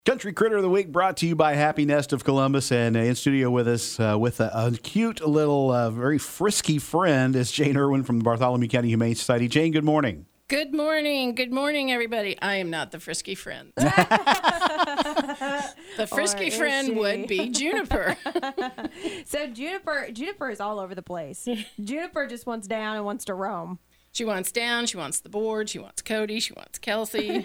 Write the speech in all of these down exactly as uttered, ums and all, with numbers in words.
Country Critter of the Week brought to you by Happy Nest of Columbus. And uh, in studio with us uh, with a, a cute little, uh, very frisky friend is Jane Irwin from the Bartholomew County Humane Society. Jane, good morning. Good morning. Good morning, everybody. I am not the frisky friend. the frisky friend she? would be Juniper. So Juniper, Juniper is all over the place. Juniper just wants down and wants to roam. She wants down, she wants the board, she wants Cody, she wants Kelsey.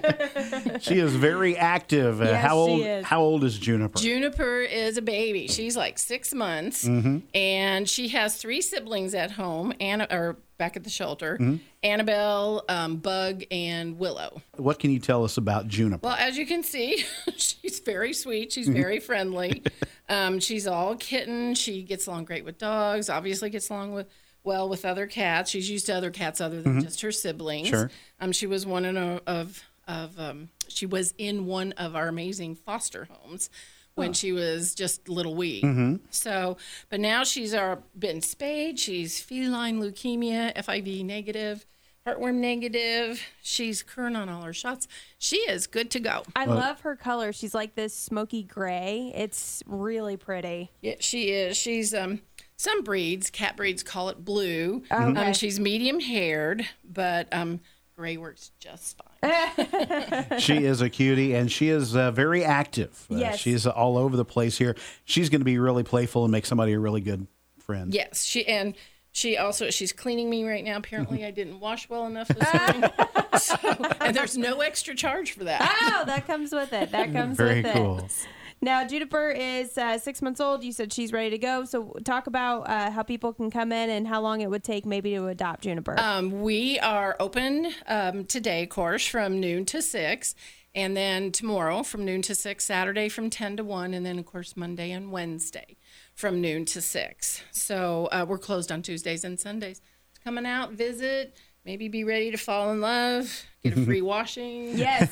She is very active. Uh, Yes, how old? she is. How old is Juniper? Juniper is a baby. She's like six months, Mm-hmm. and she has three siblings at home, Anna, or back at the shelter, Mm-hmm. Annabelle, um, Bug, and Willow. What can you tell us about Juniper? Well, as you can see, she's very sweet. She's very friendly. Um, she's all kitten. She gets along great with dogs. Obviously, gets along with well with other cats. She's used to other cats other than just her siblings. Sure. Um, she was one in a, of of um, she was in one of our amazing foster homes when she was just little wee. So, but now she's our been spayed. She's feline leukemia, F I V negative, heartworm negative. She's current on all her shots. She is good to go. I love her color. She's like this smoky gray. It's really pretty. Yeah, she is. She's um some breeds, cat breeds call it blue. Okay. Um, she's medium haired, but um gray works just fine. She is a cutie, and she is uh, very active. Uh, Yes. She's all over the place here. She's going to be really playful and make somebody a really good friend. Yes, she and she also she's cleaning me right now. Apparently, I didn't wash well enough this morning, so, and there's no extra charge for that. Oh, that comes with it. That comes Very with cool. it. Now, Juniper is uh, six months old. You said she's ready to go. So talk about uh, how people can come in and how long it would take maybe to adopt Juniper. Um, we are open um, today, of course, from noon to six, and then tomorrow from noon to six, Saturday from ten to one, and then, of course, Monday and Wednesday from noon to six. So uh, we're closed on Tuesdays and Sundays. Coming out, visit, maybe be ready to fall in love, get a free washing. Yes.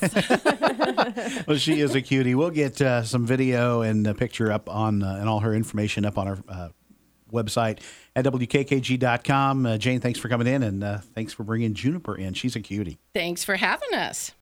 Well, she is a cutie. We'll get uh, some video and a picture up on uh, and all her information up on our uh, website at W K K G dot com. Uh, Jane, thanks for coming in, and uh, thanks for bringing Juniper in. She's a cutie. Thanks for having us.